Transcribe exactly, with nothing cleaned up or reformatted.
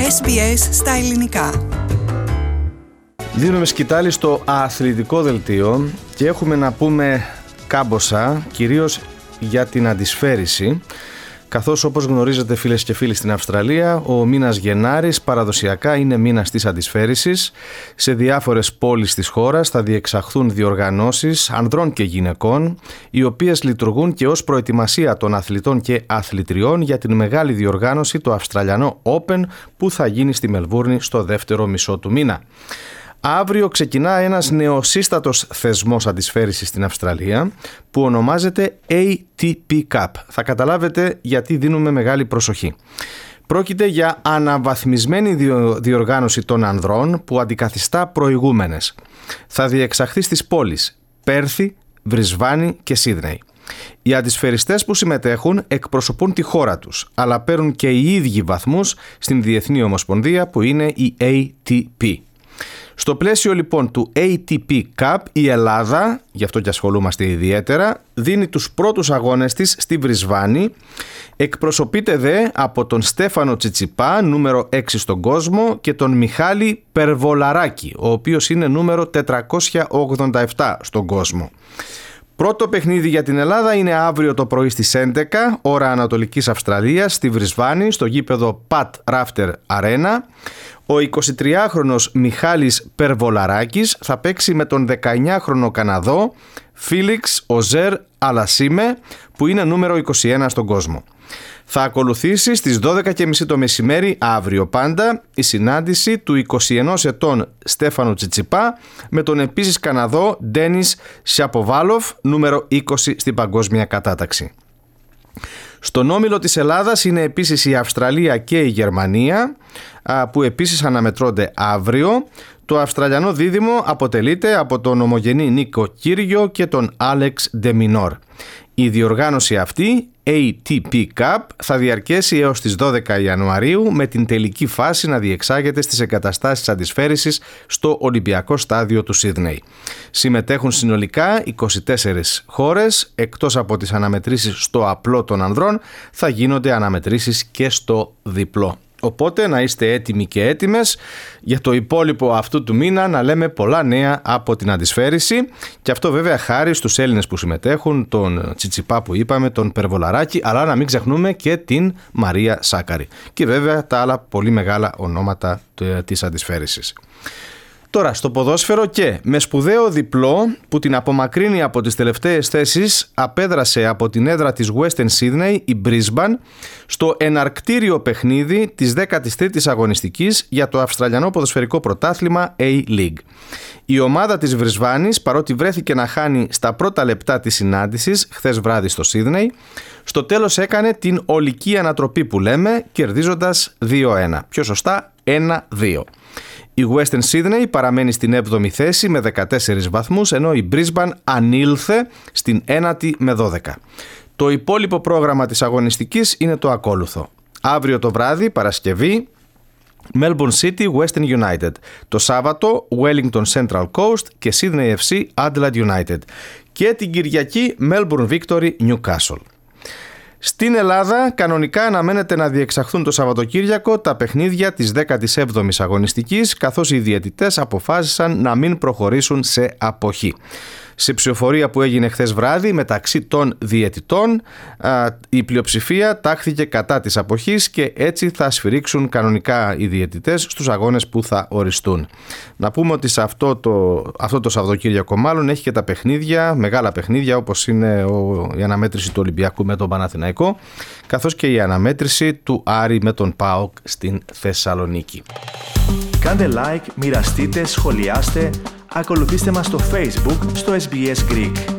Ες Μπι Ες στα ελληνικά. Δίνουμε σκητάλη στο αθλητικό δελτίο και έχουμε να πούμε κάμποσα, κυρίως για την αντισφαίριση, καθώς όπως γνωρίζετε φίλες και φίλοι στην Αυστραλία, ο μήνας Γενάρης παραδοσιακά είναι μήνας της αντισφαίρισης. Σε διάφορες πόλεις της χώρας θα διεξαχθούν διοργανώσεις ανδρών και γυναικών, οι οποίες λειτουργούν και ως προετοιμασία των αθλητών και αθλητριών για την μεγάλη διοργάνωση, το Αυστραλιανό Open, που θα γίνει στη Μελβούρνη στο δεύτερο μισό του μήνα. Αύριο ξεκινά ένας νεοσύστατος θεσμός αντισφαίρισης στην Αυστραλία που ονομάζεται έι τι πι Cup. Θα καταλάβετε γιατί δίνουμε μεγάλη προσοχή. Πρόκειται για αναβαθμισμένη διοργάνωση των ανδρών που αντικαθιστά προηγούμενες. Θα διεξαχθεί στις πόλεις Πέρθη, Βρισβάνη και Σίδνεϊ. Οι αντισφαιριστές που συμμετέχουν εκπροσωπούν τη χώρα τους, αλλά παίρνουν και οι ίδιοι βαθμούς στην Διεθνή Ομοσπονδία που είναι η έι τι πι. Στο πλαίσιο λοιπόν του έι τι πι Cup, η Ελλάδα, γι' αυτό και ασχολούμαστε ιδιαίτερα, δίνει τους πρώτους αγώνες της στη Βρισβάνη. Εκπροσωπείται δε από τον Στέφανο Τσιτσιπά, νούμερο έξι στον κόσμο, και τον Μιχάλη Περβολαράκη, ο οποίος είναι νούμερο τετρακόσια ογδόντα επτά στον κόσμο. Πρώτο παιχνίδι για την Ελλάδα είναι αύριο το πρωί στις έντεκα, ώρα Ανατολικής Αυστραλίας, στη Βρισβάνη, στο γήπεδο Pat Rafter Arena. Ο εικοσιτριάχρονος Μιχάλης Περβολαράκης θα παίξει με τον δεκαεννιάχρονο Καναδό Φίλιξ Οζέρ Αλασίμε, που είναι νούμερο είκοσι ένα στον κόσμο. Θα ακολουθήσει στις δώδεκα και μισή το μεσημέρι, αύριο πάντα, η συνάντηση του εικοσιενός ετών Στέφανου Τσιτσιπά με τον επίσης Καναδό Ντένις Σιαποβάλοφ, νούμερο είκοσι στην παγκόσμια κατάταξη. Στον όμιλο της Ελλάδας είναι επίσης η Αυστραλία και η Γερμανία, που επίσης αναμετρώνται αύριο. Το Αυστραλιανό δίδυμο αποτελείται από τον ομογενή Νίκο Κύριο και τον Άλεξ Ντεμινόρ. Η διοργάνωση αυτή, έι τι πι Cup, θα διαρκέσει έως τις δώδεκα Ιανουαρίου, με την τελική φάση να διεξάγεται στις εγκαταστάσεις αντισφαίρισης στο Ολυμπιακό Στάδιο του Σίδνεϊ. Συμμετέχουν συνολικά είκοσι τέσσερις χώρες, εκτός από τις αναμετρήσεις στο απλό των ανδρών, θα γίνονται αναμετρήσεις και στο διπλό. Οπότε να είστε έτοιμοι και έτοιμες για το υπόλοιπο αυτού του μήνα να λέμε πολλά νέα από την αντισφαίριση, και αυτό βέβαια χάρη στους Έλληνες που συμμετέχουν, τον Τσιτσιπά που είπαμε, τον Περβολαράκη, αλλά να μην ξεχνούμε και την Μαρία Σάκαρη και βέβαια τα άλλα πολύ μεγάλα ονόματα της αντισφαίρισης. Τώρα στο ποδόσφαιρο, και με σπουδαίο διπλό που την απομακρύνει από τις τελευταίες θέσεις, απέδρασε από την έδρα της Western Sydney η Brisbane στο εναρκτήριο παιχνίδι της δέκατης τρίτης αγωνιστικής για το Αυστραλιανό Ποδοσφαιρικό Πρωτάθλημα A-League. Η ομάδα της Βρισβάνης, παρότι βρέθηκε να χάνει στα πρώτα λεπτά της συνάντησης χθες βράδυ στο Σίδνεϊ, στο τέλος έκανε την ολική ανατροπή που λέμε, κερδίζοντας δύο ένα, πιο σωστά ένα δύο. Η Western Sydney παραμένει στην έβδομη θέση με δεκατέσσερις βαθμούς, ενώ η Brisbane ανήλθε στην ένατη με δώδεκα. Το υπόλοιπο πρόγραμμα της αγωνιστικής είναι το ακόλουθο. Αύριο το βράδυ, Παρασκευή, Melbourne City Western United. Το Σάββατο, Wellington Central Coast και Sydney εφ σι Adelaide United. Και την Κυριακή, Melbourne Victory Newcastle. Στην Ελλάδα κανονικά αναμένεται να διεξαχθούν το Σαββατοκύριακο τα παιχνίδια της δέκατης έβδομης αγωνιστικής, καθώς οι διαιτητές αποφάσισαν να μην προχωρήσουν σε αποχή. Σε ψηφοφορία που έγινε χθες βράδυ μεταξύ των διαιτητών, η πλειοψηφία τάχθηκε κατά της αποχής και έτσι θα σφυρίξουν κανονικά οι διαιτητές στους αγώνες που θα οριστούν. Να πούμε ότι σε αυτό το, αυτό το Σαββατοκύριακο μάλλον έχει και τα παιχνίδια, μεγάλα παιχνίδια, όπως είναι ο, η αναμέτρηση του Ολυμπιακού με τον Παναθηναϊκό, καθώς και η αναμέτρηση του Άρη με τον ΠΑΟΚ στην Θεσσαλονίκη. Κάντε like, μοιραστείτε, σχολιάστε, ακολουθήστε μας στο Facebook, στο Ες Μπι Ες Greek.